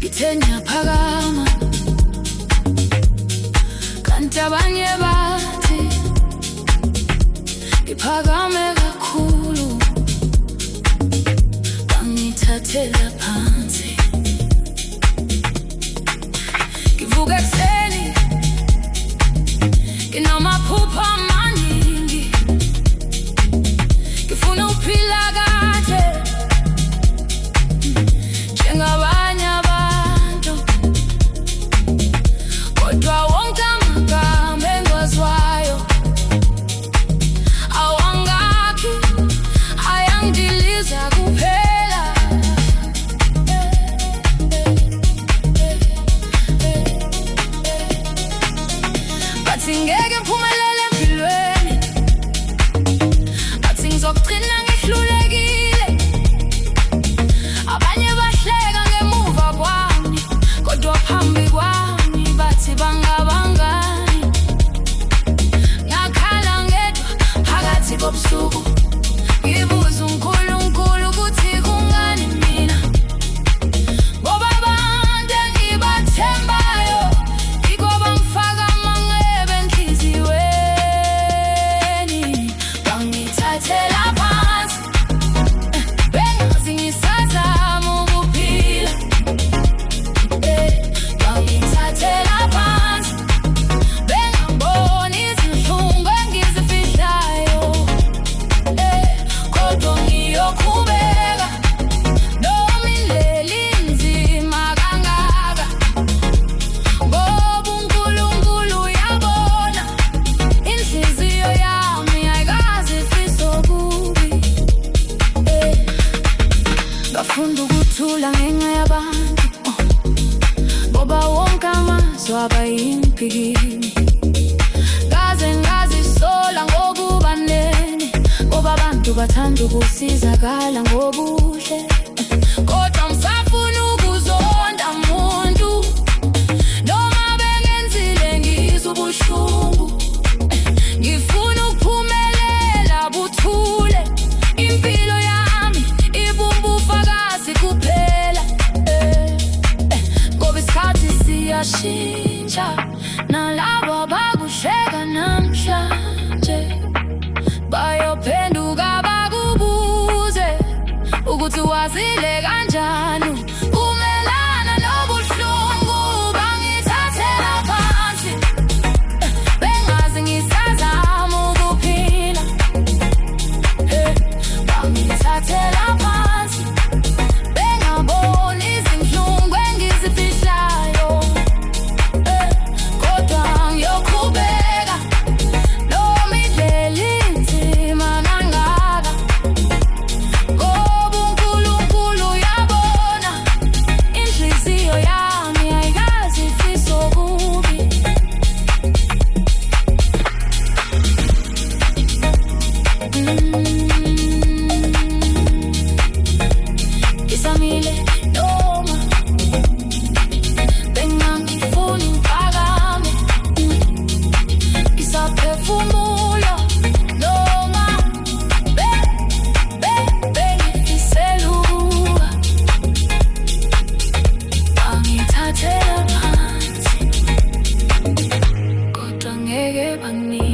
ngithenya phakama kanti abanye bathi iphakame kakhulu bangithathela phansi ngivuka ekuseni nginamaphupho amaningi ngifuna ukuphila kahle njengabanye abantu kodwa wonke amagama engiwazwayo awangakhi ayangidiliza kuphela bathi ngeke ngiphumelele empilweni bathi ngizogcina ngihlulekile abanye bahleka ngemuva kwami kodwa phambi kwami bathi bangabangani ngakhala ngedwa phakathi kobusuku ngibuza uNkulunkulu ukuthi kungani mina ngoba abantu engibathembayo yiko bangifaka amangcebe enhliziyweni bangithathela phansi bengazi ngisazama ukuphila bangithathela phansi bengaboni izinhlungu engizifihlayo kodwa ngiyoqhubeka noma indlela inzima kangaka ngoba uNkulunkulu uyabona inhliziyo yami ayikaze ifise okubi ngafunda ukuthula ngenxa yabantu ngoba wonke amazwi abayimphikini ngaze ngazisola ngokuba nene ngoba abantu bathanda ukusizakala ngobuhle kodwa ngisafuna ukuzonda muntu noma bengenzile ngizwa ubuhlungu ngifuna ukuphumelela buthule impilo yami ibumba ufakazi kuphela ngoba isikhathi siyashintsha nalabo abakuhleka namhlanje bayophenduka bakubuze ukuthi wazile kanjani umelana nobuhlungu bangithathela phansi bengazi ngisazama ukuphila bangithathela phansi bengaboni izinhlungu engizifihlayo kodwa ngiyoqhubeka noma indlela inzima kangaka ngoba uNkulunkulu uyabona inhliziyo yami ayikaze ifise okubi ngisamile noma bengangifuni ngiphakame ngisaphefumula noma bengifiselwa bangithathela phansi kodwa ngeke bangini